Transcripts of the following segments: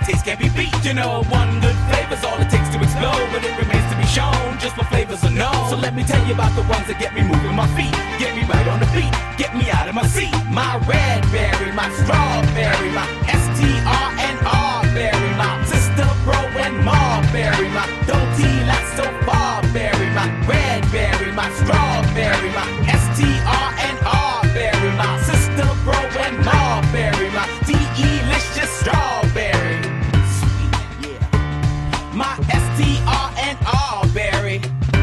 taste can't be beat. You know, one good flavor's all it takes to explode, but it remains to be shown just what flavors are known. So let me tell you about the ones that get me moving my feet, get me right on the beat, get me out of my seat. My red berry, my strawberry, my STRNR berry, my sister bro and marberry, my Doty Lasso barberry, my red berry, my strawberry, my STRNR berry, my sister bro and marberry, my delicious strawberry, sweet, yeah, my STRNR berry.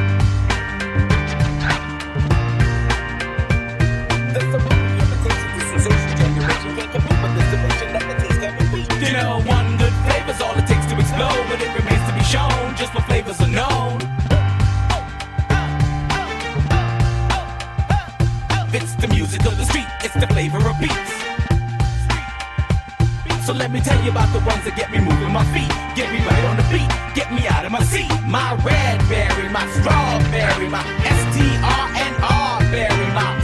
You know, one good flavor's all it takes to explode, but it remains to be shown just what flavors are known. It's the music of the street, it's the flavor of beats. So let me tell you about the ones that get me moving my feet, get me right on the beat, get me out of my seat. My red berry, my strawberry, my STRNR berry, my